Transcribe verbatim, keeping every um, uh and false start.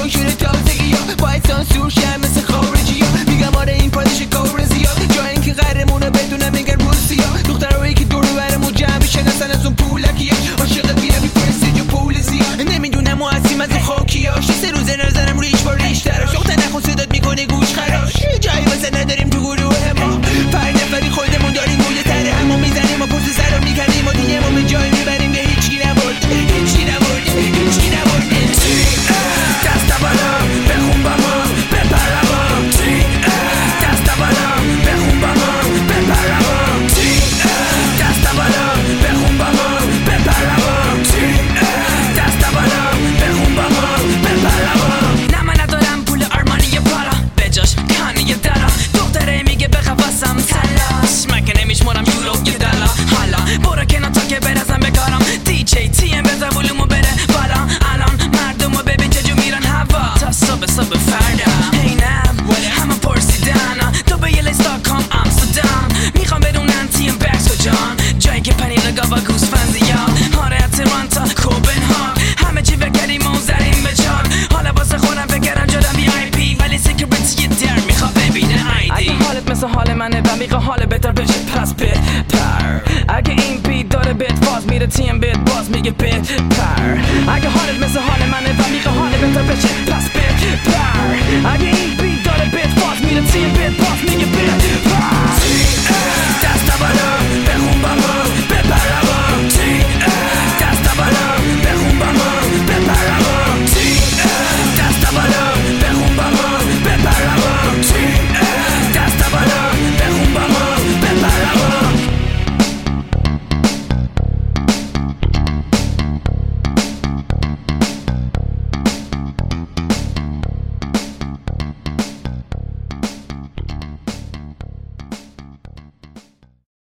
شده تازگی ها باید سانسور شم مثل خارجی ها. میگم آره این پادش کار زیاد جای اینکه قهرمونه بدونم میگن روسی ها. دخترهایی که دور برمون جمع میشن اصلا از اون پولکی ها. عاشق بیرم میپرسه جو پول زیاد نمیدونم ما هستیم از این خاکی ها. سه روزه نظرم ریش با ریش تراش دختر نخون صدات میکنه گوش خراش. جایی واسه نداریم تو گروه ما پر نفری خودمون داریم گویه تره همو میزنیم و پرس سر رو میکنیم و دیگه ما به جایی میبریم که هیچی نبود هیچی نبود هیچی نبود. دست بالا بخون با ما بپر با دست بالا بخون با ما بپر با دست بالا بخون با ما بپر با دست بالا بخون با ما بپر با. نه من ندارم پول آرمانی پارا بجاش کانی دارا دختره میگه به قفصم تلاش مگه نمیشمارم یورو یه دلا حالا برو کنار تا که برسم به کارم دی جی تی ام بزن ولومو بره بالا الان مردمو ببین چجور میرن هوا تا صبح صبح فردا اینم همه پرسیدن تو به یه لیست دات کام امستردام میخوام بدونن تیم بکس کجان جایی که پنیر گاوا گوسفند زیاد آره اتلانتا کوپنهاگ همه چی بگریم و زدیم به چاک حالا واسه خودم بگرم جادم وی آی پی ولی سیکرتی در میخوام ببینه آیدی. اگه حالت مثل حال منه و میخواه حال بهتر بشه پس بپر اگه این بیت داره بیت فاز میره تیم بیت باز میگه بیت پر اگه حالت مثل حال منه و میخواه حال بهتر بشه پس بپر اگه این بیت داره بیت فاز میره تیم بیت باز میگه